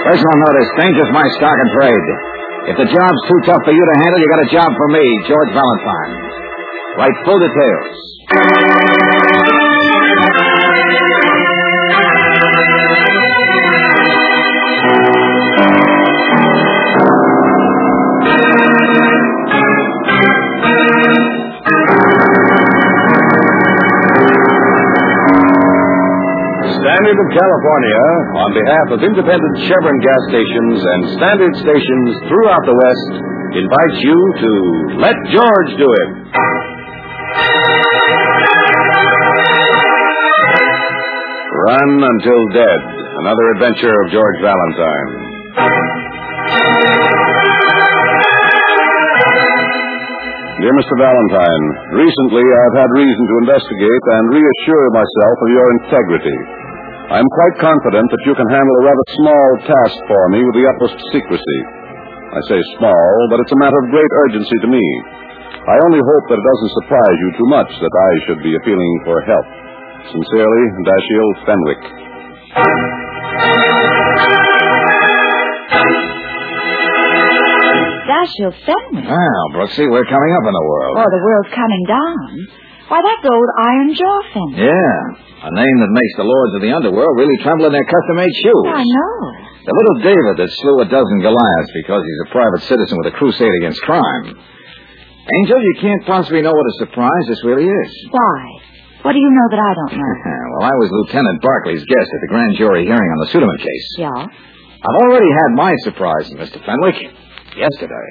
Personal notice, changes my stock and trade. If the job's too tough for you to handle, you got a job for me, George Valentine. Write full details. Standard of California, on behalf of independent Chevron gas stations and standard stations throughout the West, invites you to Let George Do It. Run Until Dead, another adventure of George Valentine. Dear Mr. Valentine, recently I've had reason to investigate and reassure myself of your integrity. I'm quite confident that you can handle a rather small task for me with the utmost secrecy. I say small, but it's a matter of great urgency to me. I only hope that it doesn't surprise you too much that I should be appealing for help. Sincerely, Dashiell Fenwick. Dashiell Fenwick? Well, Brooksy, we're coming up in the world. Oh, the world's coming down. Why, that's old Iron Jaw Fenwick. Yeah, a name that makes the lords of the underworld really tremble in their custom-made shoes. I know. The little David that slew a dozen Goliaths because he's a private citizen with a crusade against crime. Angel, you can't possibly know what a surprise this really is. Why? What do you know that I don't know? Well, I was Lieutenant Barclay's guest at the grand jury hearing on the Suderman case. Yeah? I've already had my surprise, Mr. Fenwick, yesterday.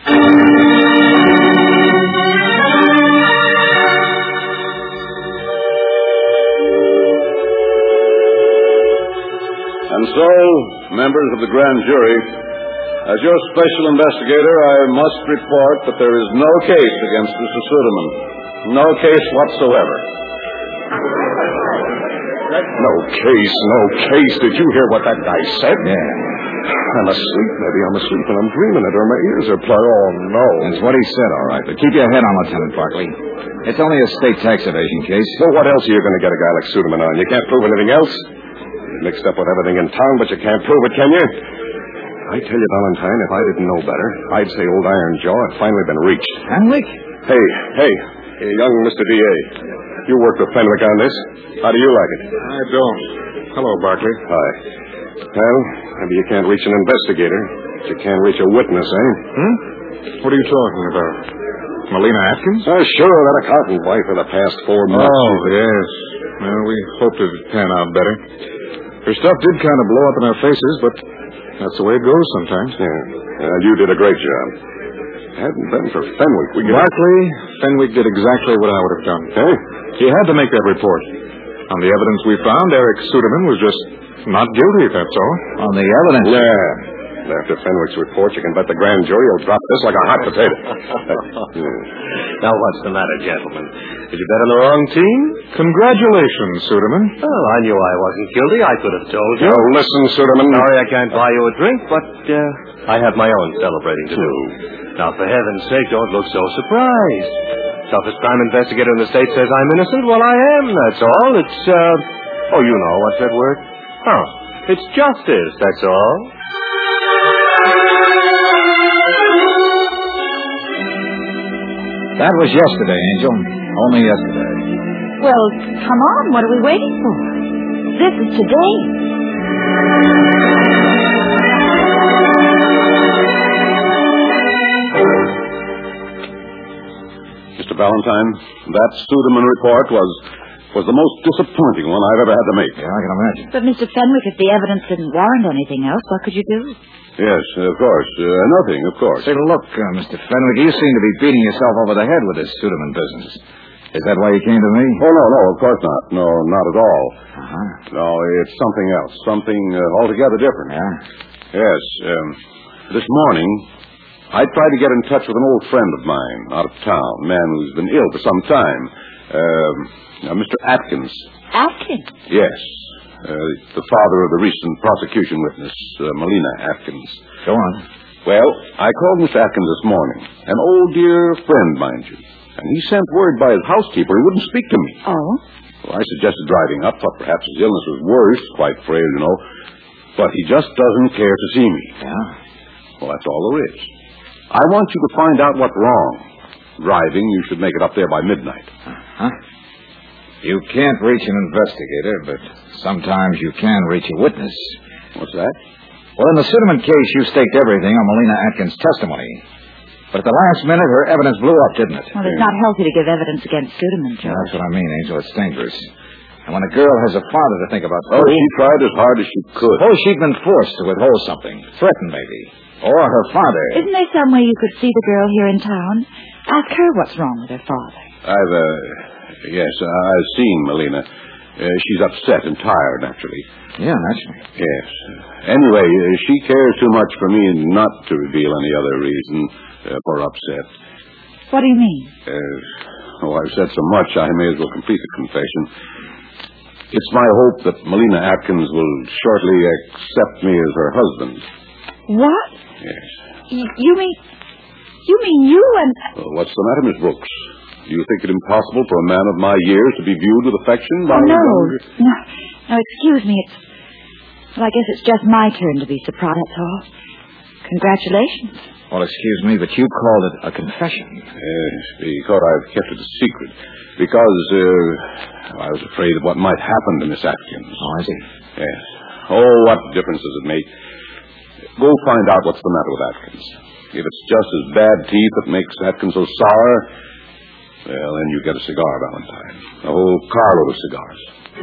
And so, members of the grand jury, as your special investigator, I must report that there is no case against Mr. Suderman. No case whatsoever. No case. Did you hear what that guy said? Yeah. I'm asleep, and I'm dreaming it, or my ears are plugged. Oh, no. That's what he said, all right. But keep your head on, Lieutenant Barclay. It's only a state tax evasion case. So what else are you going to get a guy like Suderman on? You can't prove anything else? You're mixed up with everything in town, but you can't prove it, can you? I tell you, Valentine, if I didn't know better, I'd say old Iron Jaw had finally been reached. Fenwick? Hey, young Mr. D.A., you worked with Fenwick on this. How do you like it? I don't. Hello, Barclay. Hi. Well, maybe you can't reach an investigator, but you can reach a witness, eh? What are you talking about? Melina Atkins? Sure, that accountant wife of the past 4 months. Oh, yes. Well, we hoped it would pan out better. Her stuff did kind of blow up in our faces, but that's the way it goes sometimes. Yeah. You did a great job. Hadn't been for Fenwick, we could... Barclay, Fenwick did exactly what I would have done. Hey? He had to make that report. On the evidence we found, Eric Suderman was just not guilty, that's all. On the evidence? Yeah. After Fenwick's report, you can bet the grand jury will drop this like a hot potato. Now, what's the matter, gentlemen? Did you bet on the wrong team? Congratulations, Suderman. Oh, I knew I wasn't guilty. I could have told you. Oh, listen, Suderman. Sorry I can't buy you a drink, but I have my own celebrating to do. Now, for heaven's sake, don't look so surprised. Toughest crime investigator in the state says I'm innocent. Well, I am, that's all. It's, you know, what's that word? Oh, it's justice, that's all. That was yesterday, Angel. Only yesterday. Well, come on. What are we waiting for? This is today. Mr. Valentine, that Suderman report was the most disappointing one I've ever had to make. Yeah, I can imagine. But, Mr. Fenwick, if the evidence didn't warrant anything else, what could you do? Yes, of course. Nothing, of course. Say, look, Mr. Fenwick, you seem to be beating yourself over the head with this Suderman business. Is that why you came to me? Oh, no, of course not. No, not at all. Uh-huh. No, it's something else. Something altogether different. Yeah? Yes. This morning, I tried to get in touch with an old friend of mine out of town, a man who's been ill for some time. Mr. Atkins. Atkins? Yes. The father of the recent prosecution witness, Melina Atkins. Go on. Well, I called Mr. Atkins this morning. An old dear friend, mind you. And he sent word by his housekeeper he wouldn't speak to me. Oh? Well, I suggested driving up. Thought perhaps his illness was worse. Quite frail, you know. But he just doesn't care to see me. Yeah? Well, that's all there is. I want you to find out what's wrong. Driving, you should make it up there by midnight. Huh? You can't reach an investigator, but sometimes you can reach a witness. What's that? Well, in the Suderman case, you staked everything on Melina Atkins' testimony. But at the last minute, her evidence blew up, didn't it? Well, it's not healthy to give evidence against Suderman, George. That's what I mean, Angel. It's dangerous. And when a girl has a father to think about... Oh, she tried as hard as she could. Suppose she'd been forced to withhold something. Threatened, maybe. Or her father. Isn't there some way you could see the girl here in town? Ask her what's wrong with her father. I've seen Melina. She's upset and tired, naturally. Yeah, naturally. Yes. Anyway, she cares too much for me not to reveal any other reason for upset. What do you mean? I've said so much, I may as well complete the confession. It's my hope that Melina Atkins will shortly accept me as her husband. What? Yes. You mean you and... What's the matter, Miss Brooks? Do you think it impossible for a man of my years to be viewed with affection by Oh, no. a younger... No, excuse me. Well, I guess it's just my turn to be surprised, that's all. Congratulations. Well, excuse me, but you called it a confession. Yes, because I've kept it a secret. Because I was afraid of what might happen to Miss Atkins. Oh, I see. Yes. Oh, what difference does it make? Go find out what's the matter with Atkins. If it's just his bad teeth that makes Atkins so sour, well, then you get a cigar, Valentine. A whole carload of cigars.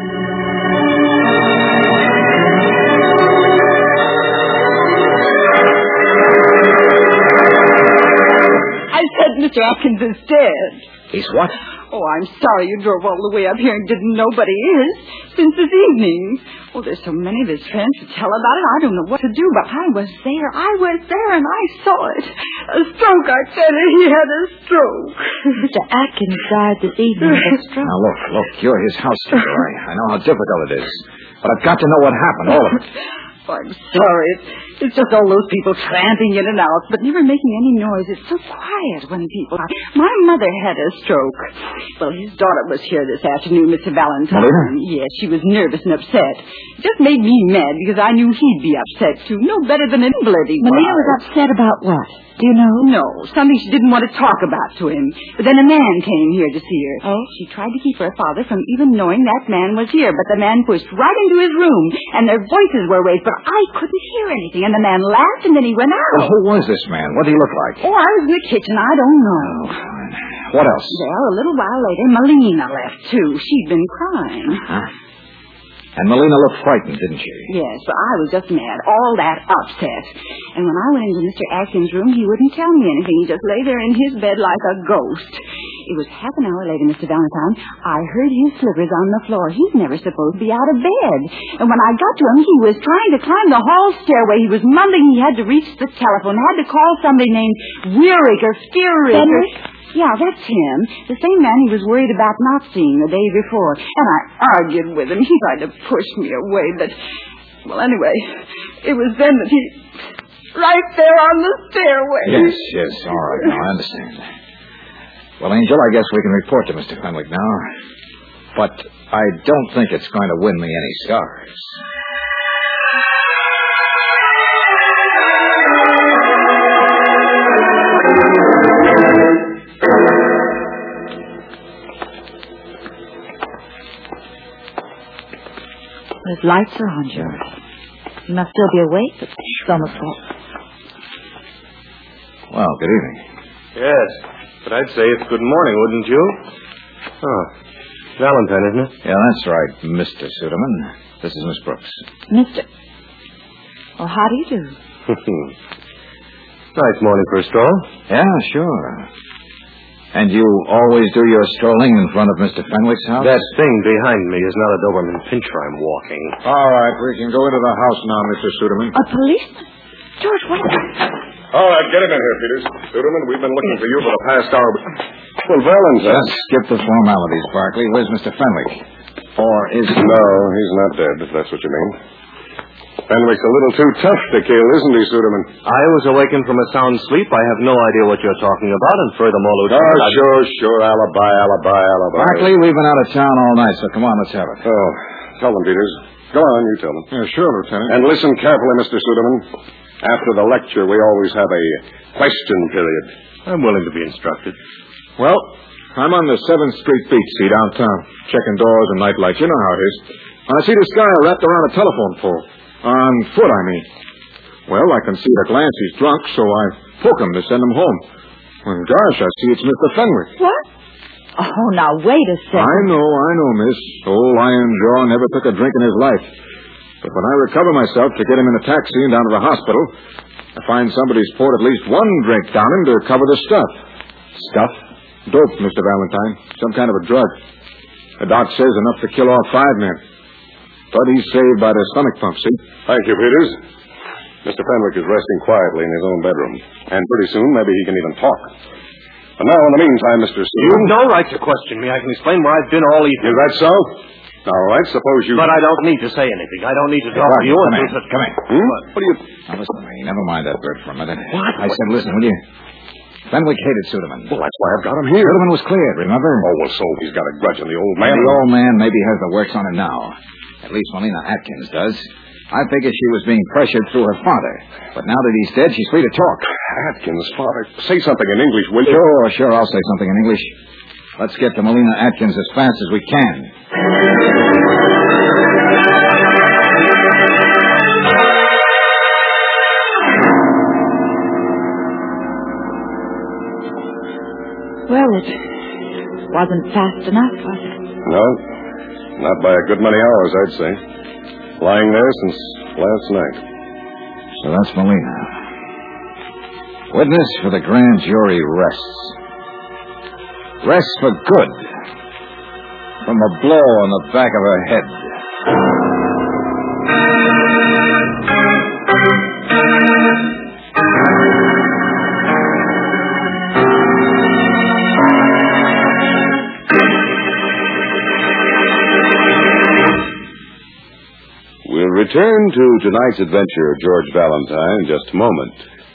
I said Mr. Atkins is dead. He's what? Oh, I'm sorry you drove all the way up here and didn't know, but he is, since this evening. Oh, there's so many of his friends to tell about it, I don't know what to do, but I was there, and I saw it. A stroke, I tell you, he had a stroke. Mr. Atkins died this evening of a stroke. Now, look, you're his housekeeper. I know how difficult it is. But I've got to know what happened, all of it. Oh, I'm sorry. It's just all those people tramping in and out, but never making any noise. It's so quiet when people... My mother had a stroke. Well, his daughter was here this afternoon, Mr. Valentine. Melina? Yes, she was nervous and upset. It just made me mad because I knew he'd be upset, too. No better than an invalid he Melina was upset about what? Do you know? No, something she didn't want to talk about to him. But then a man came here to see her. Oh? She tried to keep her father from even knowing that man was here, but the man pushed right into his room, and their voices were raised, but I couldn't hear anything, and the man laughed, and then he went out. Well, who was this man? What did he look like? Oh, I was in the kitchen. I don't know. Oh, fine. What else? Well, a little while later, Melina left, too. She'd been crying. Huh? And Melina looked frightened, didn't she? Yes, but I was just mad. All that upset. And when I went into Mr. Atkins' room, he wouldn't tell me anything. He just lay there in his bed like a ghost. It was half an hour later, Mr. Valentine. I heard his slippers on the floor. He's never supposed to be out of bed. And when I got to him, he was trying to climb the hall stairway. He was mumbling he had to reach the telephone, had to call somebody named Weirick or Fearick. Yeah, that's him. The same man he was worried about not seeing the day before. And I argued with him. He tried to push me away, but... Well, anyway, it was then that he... Right there on the stairway. Yes, all right, now I understand. Well, Angel, I guess we can report to Mr. Fenwick now. But I don't think it's going to win me any stars. His lights are on, George. He must still be awake, but it's almost 12. Well, good evening. Yes, but I'd say it's good morning, wouldn't you? Oh, Valentine, isn't it? Yeah, that's right, Mr. Suderman. This is Miss Brooks. Mr. Well, how do you do? Nice morning for a stroll. Yeah, sure. And you always do your strolling in front of Mr. Fenwick's house? That thing behind me is not a Doberman Pinscher I'm walking. All right, we can go into the house now, Mr. Suderman. A policeman? George, what? All right, get him in here, Peters. Suderman, we've been looking for you for the past hour. Well, Valentine... Just skip the formalities, Barkley. Where's Mr. Fenwick? Or is he... No, he's not dead, if that's what you mean. Fenwick's a little too tough to kill, isn't he, Suderman? I was awakened from a sound sleep. I have no idea what you're talking about, and furthermore, Oh, Lieutenant... sure. Alibi. Barkley, we've been out of town all night, so come on, let's have it. Oh, tell them, Peters. Go on, you tell them. Yeah, sure, Lieutenant. And listen carefully, Mr. Suderman. After the lecture, we always have a question period. I'm willing to be instructed. Well, I'm on the 7th Street beach, see, downtown, checking doors and night lights. You know how it is. And I see this guy wrapped around a telephone pole. On foot, I mean. Well, I can see at a glance he's drunk, so I poke him to send him home. And gosh, I see it's Mr. Fenwick. What? Oh, now, wait a second. I know, miss. Old Iron Jaw never took a drink in his life. But when I recover myself to get him in a taxi and down to the hospital, I find somebody's poured at least one drink down him to cover the stuff. Stuff? Dope, Mr. Valentine. Some kind of a drug. The doc says enough to kill off 5 men. But he's saved by the stomach pump, see? Thank you, Peters. Mr. Fenwick is resting quietly in his own bedroom. And pretty soon, maybe he can even talk. But now, in the meantime, Mr. Suderman... You've no right to question me. I can explain where I've been all evening. Is that so? All right, suppose you... But I don't need to say anything. I don't need to talk to you. Come in. What do you... Now, listen to me. Never mind that bird for a minute. What? I said, listen, will you? Fenwick hated Suderman. Well, that's why I've got him here. Suderman was cleared, remember? Oh, well, so he's got a grudge on the old man. The old man maybe has the works on him now. At least Molina Atkins does. I figured she was being pressured through her father. But now that he's dead, she's free to talk. Atkins, father. Say something in English, will you? Sure, I'll say something in English. Let's get to Molina Atkins as fast as we can. Well, it wasn't fast enough, was it? No, not by a good many hours, I'd say. Lying there since last night. So that's Molina. Witness for the grand jury rests. Rests for good. From a blow on the back of her head. We'll return to tonight's adventure of George Valentine in just a moment.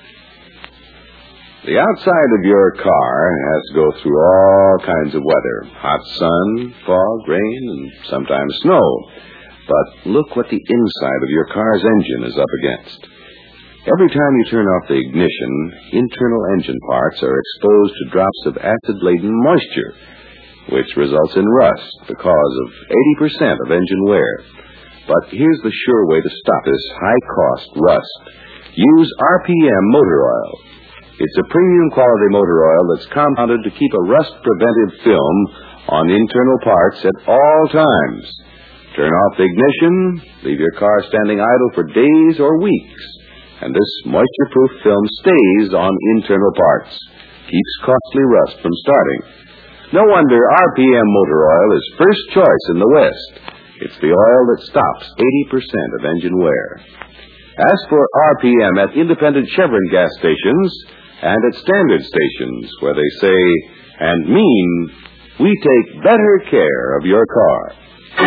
The outside of your car has to go through all kinds of weather. Hot sun, fog, rain, and sometimes snow. But look what the inside of your car's engine is up against. Every time you turn off the ignition, internal engine parts are exposed to drops of acid-laden moisture, which results in rust, the cause of 80% of engine wear. But here's the sure way to stop this high-cost rust. Use RPM motor oil. It's a premium quality motor oil that's compounded to keep a rust-preventive film on internal parts at all times. Turn off the ignition, leave your car standing idle for days or weeks, and this moisture-proof film stays on internal parts. Keeps costly rust from starting. No wonder RPM motor oil is first choice in the West. It's the oil that stops 80% of engine wear. Ask for RPM at independent Chevron gas stations and at standard stations where they say and mean, we take better care of your car.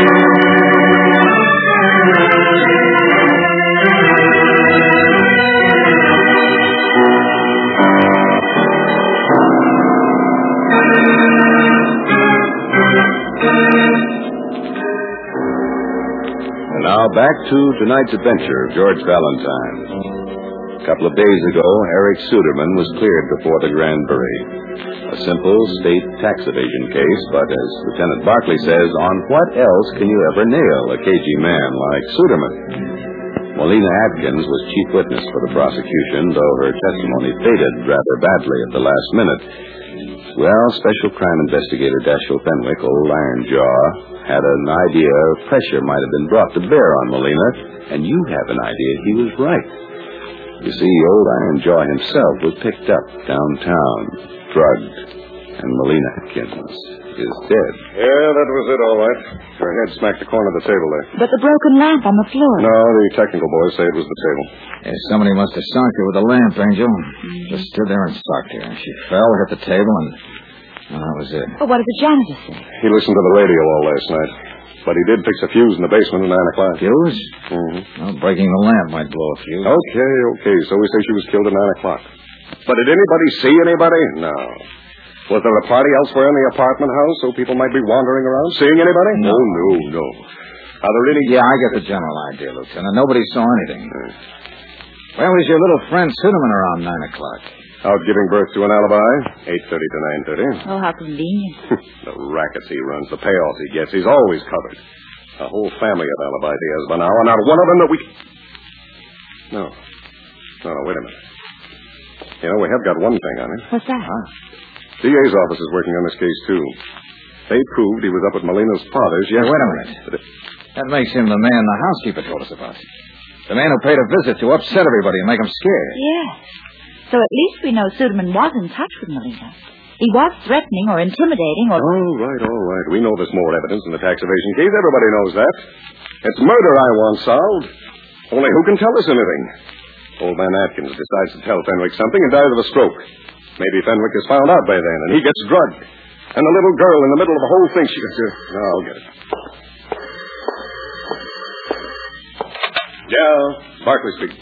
And now back to tonight's adventure of George Valentine. A couple of days ago, Eric Suderman was cleared before the grand jury. A simple state tax evasion case, but as Lieutenant Barkley says, on what else can you ever nail a cagey man like Suderman? Molina Atkins was chief witness for the prosecution, though her testimony faded rather badly at the last minute. Well, Special Crime Investigator Dashiell Fenwick, old Iron Jaw, had an idea pressure might have been brought to bear on Molina, and you have an idea he was right. You see, old Iron Jaw himself was picked up downtown, drugged, and Molina Atkins is dead. Yeah, that was it, all right. Her head smacked the corner of the table there. But the broken lamp on the floor. No, the technical boys say it was the table. Yeah, somebody must have socked her with a lamp, Angel. Just stood there and socked her. She fell, hit the table, and that was it. Well, what did the janitor say? He listened to the radio all last night. But he did fix a fuse in the basement at 9 o'clock. Fuse? Mm-hmm. Well, breaking the lamp might blow a fuse. Okay. So we say she was killed at 9 o'clock. But did anybody see anybody? No. Was there a party elsewhere in the apartment house so people might be wandering around? Seeing anybody? No. No. Are there any... Yeah, I get the general idea, Lieutenant. Nobody saw anything. Where was your little friend Suderman around 9 o'clock? Out giving birth to an alibi, 8:30 to 9:30. Oh, how convenient. The rackets he runs, the payoffs he gets, he's always covered. A whole family of alibi ideas by now, and not one of them that we... No, wait a minute. You know, we have got one thing on him. What's that? DA's office is working on this case, too. They proved he was up at Molina's father's yesterday. Wait a minute. That makes him the man the housekeeper told us about. The man who paid a visit to upset everybody and make them scared. Yes. So at least we know Suderman was in touch with Molina. He was threatening or intimidating or... All right. We know there's more evidence in the tax evasion case. Everybody knows that. It's murder I want solved. Only who can tell us anything? Old man Atkins decides to tell Fenwick something and dies of a stroke. Maybe Fenwick is found out by then, and he gets drugged. And the little girl in the middle of the whole thing, she gets... No, I'll get it. Yeah, Barkley speaking.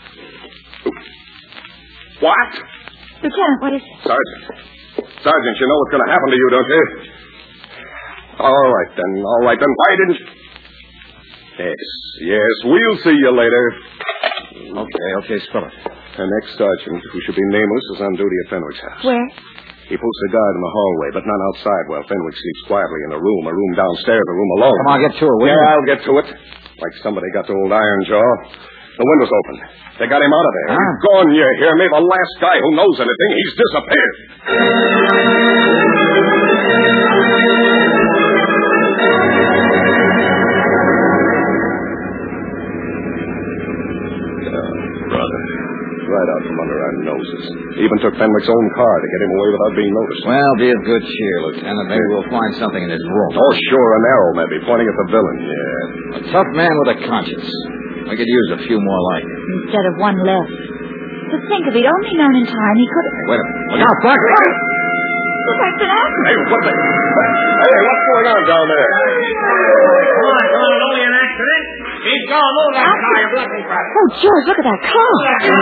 What? Lieutenant, what is it? Sergeant, you know what's going to happen to you, don't you? All right, then. Why didn't... Yes, we'll see you later. Okay, spill it. The next sergeant, who should be nameless, is on duty at Fenwick's house. Where? He posts a guard in the hallway, but not outside while Fenwick sleeps quietly in a room downstairs, a room alone. Come on, get to it, will you? Yeah, I'll get to it. Like somebody got to old Ironjaw. The window's open. They got him out of there. He's gone, you hear me? The last guy who knows anything, he's disappeared. Brother. Right out from under our noses. Even took Fenwick's own car to get him away without being noticed. Well, be of good cheer, Lieutenant. Maybe we'll find something in his room. Oh, sure, an arrow maybe, pointing at the villain. Yeah. A tough man with a conscience. We could use a few more like him. Instead of one less. To think if he'd only known in time, he could have... Wait a minute. Look out, Barkley! Look, I've been after him. Hey, what's going on down there? Come on, it's only an accident. Keep going, move that car, you're blocking traffic. Oh, George, look at that car.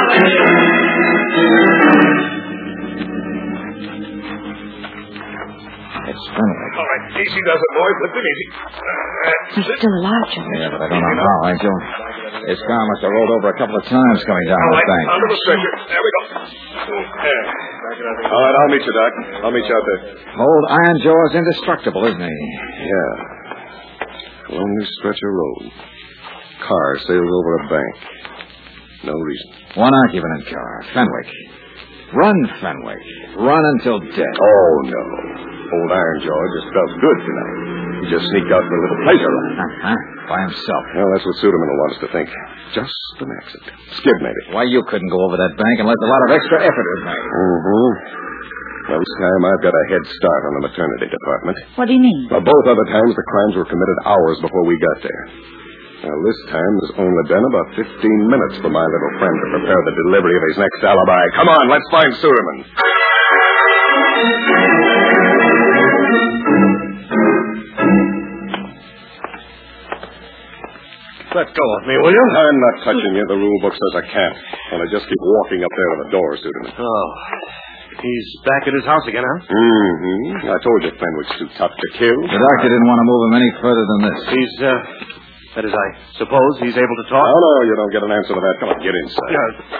It's Fenwick. All right, easy does it, boys. Lift it easy. He's still alive, George. Yeah, but I don't know how, Angel. His car must have rolled over a couple of times coming down All the right, bank. under the stretcher. There we go. All right, I'll meet you, Doc. I'll meet you out there. Old Ironjaw is indestructible, isn't he? Yeah. Lonely stretch of road. Car sails over a bank. No reason. One occupant in car. Fenwick. Run, Fenwick. Run until dead. Oh, no. Old Ironjaw just felt good tonight. He just sneaked out for a little pleasure run. By himself. Well, that's what Suderman will want us to think. Just an accident. Skid, maybe. Why, you couldn't go over that bank unless a lot of extra effort was made. Mm-hmm. Well, this time I've got a head start on the maternity department. What do you mean? Well, both other times the crimes were committed hours before we got there. Now, this time there's only been about 15 minutes for my little friend to prepare the delivery of his next alibi. Come on, let's find Suderman. Let go of me, will you? I'm not touching you. The rule book says I can't. And I just keep walking up there to the door, Suderman. Oh. He's back at his house again, huh? Mm-hmm. I told you Fenwick's too tough to kill. The doctor didn't want to move him any further than this. He's, that is, I suppose he's able to talk? Oh, no, you don't get an answer to that. Come on, get inside.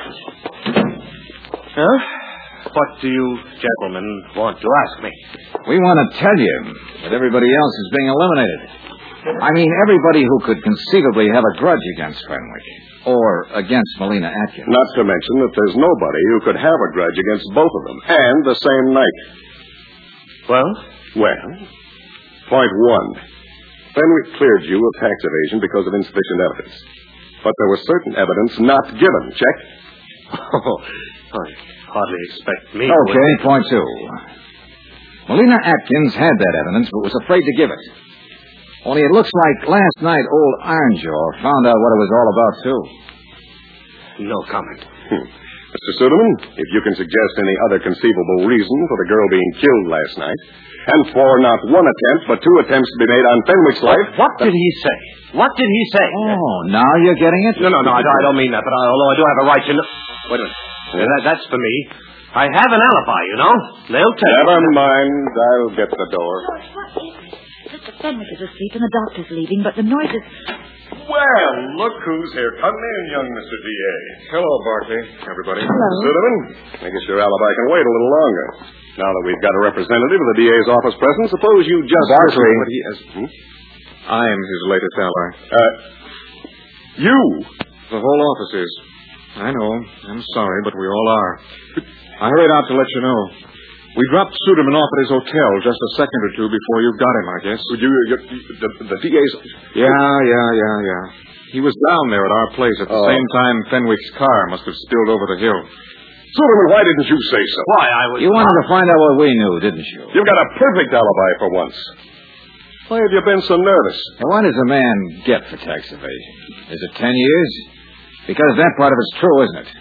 Huh? What do you gentlemen want to ask me? We want to tell you that everybody else is being eliminated. I mean, everybody who could conceivably have a grudge against Fenwick. Or against Molina Atkins. Not to mention that there's nobody who could have a grudge against both of them. And the same night. Well? Well, point one. Fenwick cleared you of tax evasion because of insufficient evidence. But there was certain evidence not given. Check. Oh, I hardly expect me Okay, point two. Molina Atkins had that evidence, but was afraid to give it. Only it looks like last night old Ironjaw found out what it was all about, too. No comment. Mr. Suderman, if you can suggest any other conceivable reason for the girl being killed last night, and for not one attempt, but two attempts to be made on Fenwick's life... What did he say? What did he say? Oh, now you're getting it? No, I don't mean that, but although I do have a right to know... Wait a minute. Yes? That's for me. I have an alibi, you know. They'll tell you. Never mind. I'll get the door. Mr. Fenwick is asleep and the doctor's leaving, but the noise is... Well, look who's here. Come in, young Mr. D.A. Hello, Barkley, everybody. Hello. Suderman, I guess your alibi can wait a little longer. Now that we've got a representative of the DA's office present, suppose you just... Barkley. listen to what he has... I am his latest ally. You? The whole office is. I know. I'm sorry, but we all are. I hurried out to let you know. We dropped Suderman off at his hotel just a second or two before you got him, I guess. The DA's... Yeah. He was down there at our place at the same time Fenwick's car must have spilled over the hill. Suderman, why didn't you say so? Why, I was... You wanted to find out what we knew, didn't you? You've got a perfect alibi for once. Why have you been so nervous? Now, what does a man get for tax evasion? Is it 10 years? Because that part of it's true, isn't it?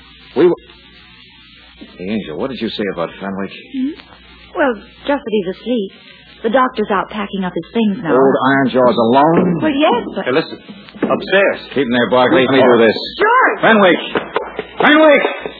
Hey, Angel, what did you say about Fenwick? Well, just that he's asleep. The doctor's out packing up his things now. Old Ironjaw's alone? Well, yes, but... Hey, listen. Upstairs. Keep him there, Barkley. Let me do this. George! Fenwick! Fenwick!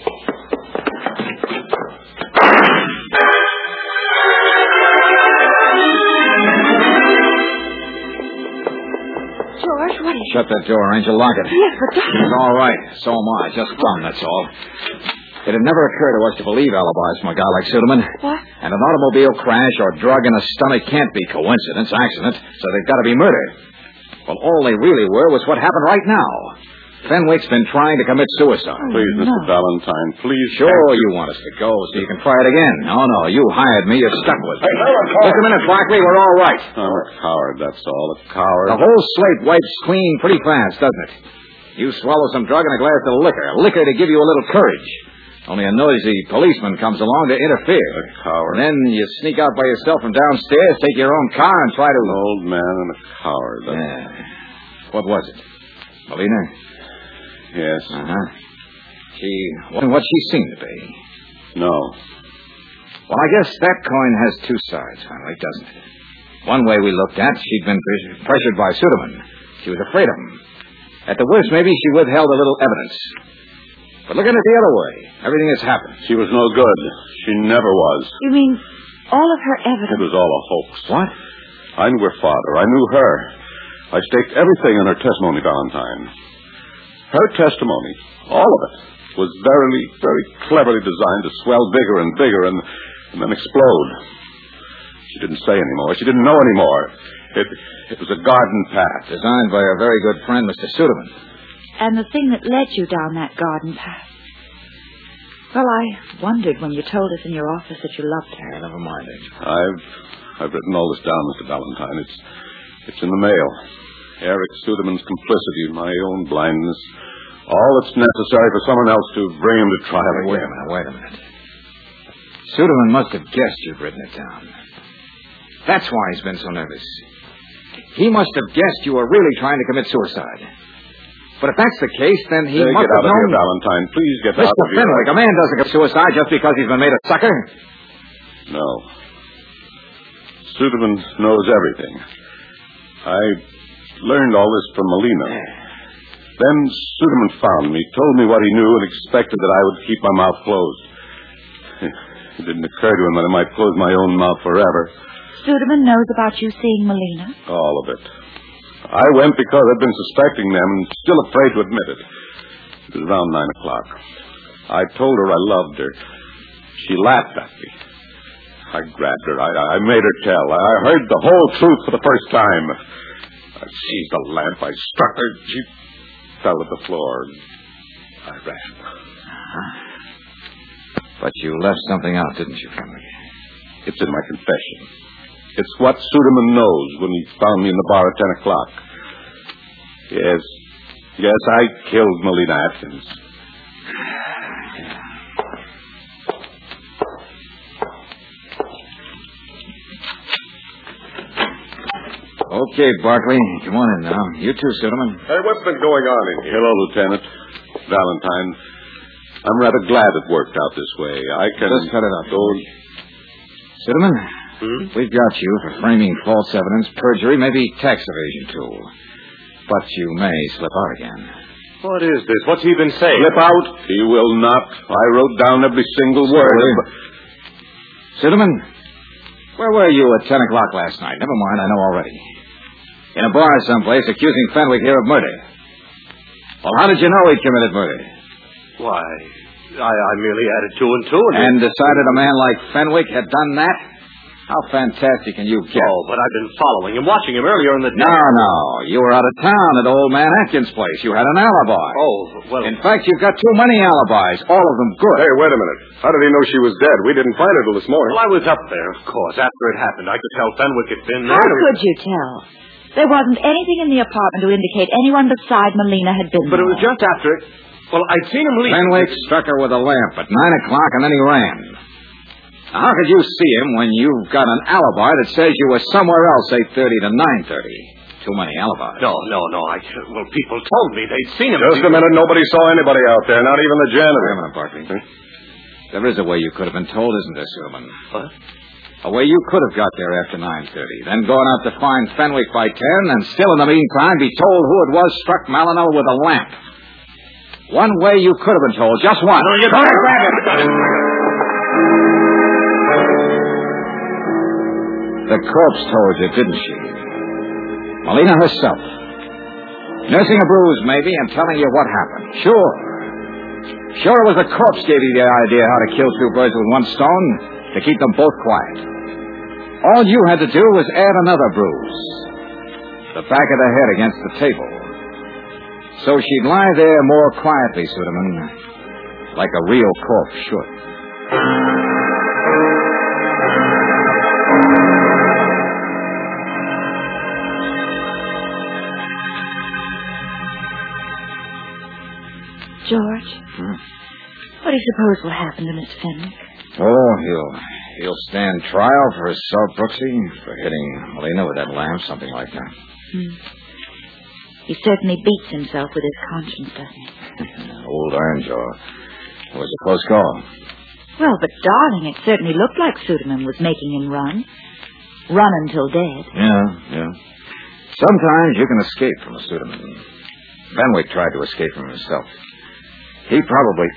George, what is... Shut that door, Angel. Lock it. Yes, but Doctor... It's all right. So am I. Just fun, that's all. It had never occurred to us to believe alibis from a guy like Suderman. What? And an automobile crash or drug in a stomach can't be coincidence, accident, so they've got to be murder. Well, all they really were was what happened right now. Fenwick's been trying to commit suicide. Please, Mr. Valentine, please. Sure, you want us to go so you can try it again. No, you hired me. You're stuck with me. Hey, Valentine! Just a minute, Barkley. We're all right. I'm a coward, that's all. A coward. The whole slate wipes clean pretty fast, doesn't it? You swallow some drug and a glass of liquor. Liquor to give you a little courage. Only a noisy policeman comes along to interfere. A coward. And then you sneak out by yourself from downstairs, take your own car, and try to... An old man and a coward. Yeah. What was it? Melina? Yes. Uh-huh. She wasn't what she seemed to be. No. Well, I guess that coin has two sides, Fenwick, doesn't it? One way we looked at, she'd been pressured by Suderman. She was afraid of him. At the worst, maybe she withheld a little evidence. But look at it the other way. Everything has happened. She was no good. She never was. You mean all of her It evidence? was all a hoax. What? I knew her father. I knew her. I staked everything on her testimony, Valentine. Her testimony, all of it, was very, very cleverly designed to swell bigger and bigger and then explode. She didn't say anymore. She didn't know anymore. It was a garden path. Designed by our very good friend, Mr. Suderman. And the thing that led you down that garden path. Well, I wondered when you told us in your office that you loved her. Yeah, never mind it. I've written all this down, Mr. Valentine. It's in the mail. Eric Suderman's complicity, my own blindness. All that's necessary for someone else to bring him to trial Wait again. a minute. Suderman must have guessed you'd written it down. That's why he's been so nervous. He must have guessed you were really trying to commit suicide. But if that's the case, then he must get have out of known... here, Valentine. Please get out Mr. of here. Fenwick, a man doesn't commit suicide just because he's been made a sucker. No. Suderman knows everything. I learned all this from Melina. Then Suderman found me, told me what he knew, and expected that I would keep my mouth closed. It didn't occur to him that I might close my own mouth forever. Suderman knows about you seeing Melina? All of it. I went because I'd been suspecting them and still afraid to admit it. It was around 9 o'clock. I told her I loved her. She laughed at me. I grabbed her. I made her tell. I heard the whole truth for the first time. I seized the lamp. I struck her. She fell to the floor. I ran. But you left something out, didn't you, Fenwick? It's in my confession. It's what Suderman knows when he found me in the bar at 10 o'clock. Yes, I killed Melina Atkins. Okay, Barkley, come on in now. You too, Suderman. Hey, what's been going on in here? Hello, Lieutenant. Valentine. I'm rather glad it worked out this way. I can... Just cut it out. Go... Suderman, we've got you for framing false evidence, perjury, maybe tax evasion, too. But you may slip out again. What is this? What's he been saying? Slip out? He will not. I wrote down every single word. Suderman, Where were you at 10 o'clock last night? Never mind, I know already. In a bar someplace accusing Fenwick here of murder. Well, how did you know he'd committed murder? Why, I merely added two and two. And decided a man like Fenwick had done that? How fantastic can you get? Oh, but I've been following him, watching him earlier in the day. No. You were out of town at old man Atkins' place. You had an alibi. Oh, well... In fact, you've got too many alibis, all of them good. Hey, wait a minute. How did he know she was dead? We didn't find her till this morning. Well, I was up there, of course. After it happened, I could tell Fenwick had been there. How could you tell? There wasn't anything in the apartment to indicate anyone beside Melina had been But there. it was just after it... Well, I'd seen him leave. Fenwick struck her with a lamp at 9 o'clock, and then he ran. Now, how could you see him when you've got an alibi that says you were somewhere else 8:30 to 9:30? Too many alibis. No. Well, people told me they'd seen him. Just a minute. Nobody saw anybody out there, not even the janitor. Wait a minute, Barkley. There is a way you could have been told, isn't there, Suleiman? What? A way you could have got there after 9:30, then gone out to find Fenwick by 10, and still in the meantime be told who it was struck Malinow with a lamp. One way you could have been told, just one. No, you don't grab it. The corpse told you, didn't she? Melina herself. Nursing a bruise, maybe, and telling you what happened. Sure it was the corpse gave you the idea how to kill two birds with one stone, to keep them both quiet. All you had to do was add another bruise. The back of the head against the table. So she'd lie there more quietly, Suderman, like a real corpse should. George, what do you suppose will happen to Miss Fenwick? Oh, he'll stand trial for assault, Brooksy, for hitting Melina with that lamp, something like that. He certainly beats himself with his conscience, doesn't he? Old Ironjaw. It was a close call. Well, but, darling, it certainly looked like Suderman was making him run. Run until dead. Yeah. Sometimes you can escape from a Suderman. Fenwick tried to escape from himself. He probably...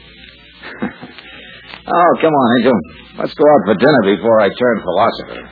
Oh, come on, Angel. Let's go out for dinner before I turn philosopher.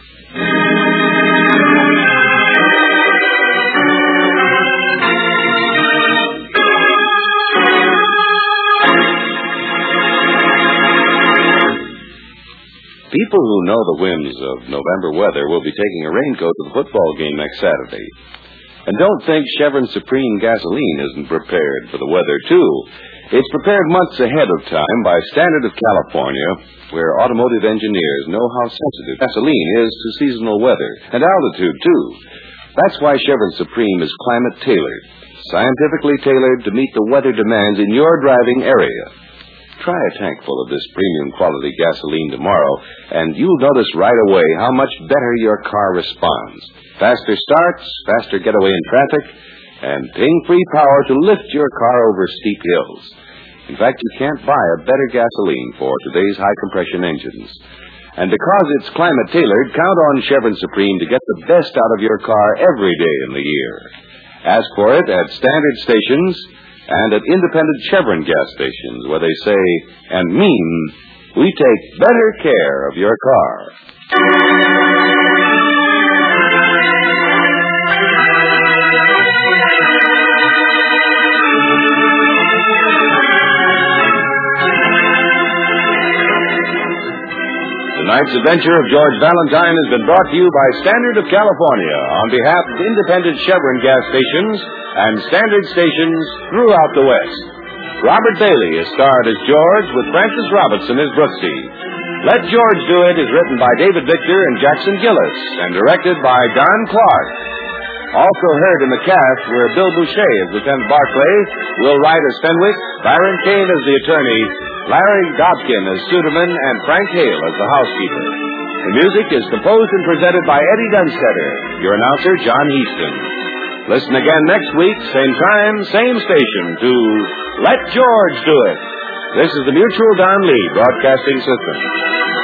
People who know the whims of November weather will be taking a raincoat to the football game next Saturday. And don't think Chevron Supreme gasoline isn't prepared for the weather, too. It's prepared months ahead of time by Standard of California, where automotive engineers know how sensitive gasoline is to seasonal weather and altitude, too. That's why Chevron Supreme is climate-tailored, scientifically tailored to meet the weather demands in your driving area. Try a tank full of this premium quality gasoline tomorrow, and you'll notice right away how much better your car responds. Faster starts, faster getaway in traffic, and ping-free power to lift your car over steep hills. In fact, you can't buy a better gasoline for today's high-compression engines. And because it's climate-tailored, count on Chevron Supreme to get the best out of your car every day in the year. Ask for it at standard stations and at independent Chevron gas stations, where they say and mean, we take better care of your car. Tonight's adventure of George Valentine has been brought to you by Standard of California on behalf of independent Chevron gas stations and standard stations throughout the West. Robert Bailey is starred as George with Francis Robertson as Brooksy. Let George Do It is written by David Victor and Jackson Gillis and directed by Don Clark. Also heard in the cast were Bill Boucher as Lieutenant Barclay, Will Wright as Fenwick, Byron Kane as the attorney, Larry Dobkin as Suderman, and Frank Hale as the housekeeper. The music is composed and presented by Eddie Dunstetter. Your announcer, John Heaston. Listen again next week, same time, same station, to Let George Do It. This is the Mutual Don Lee Broadcasting System.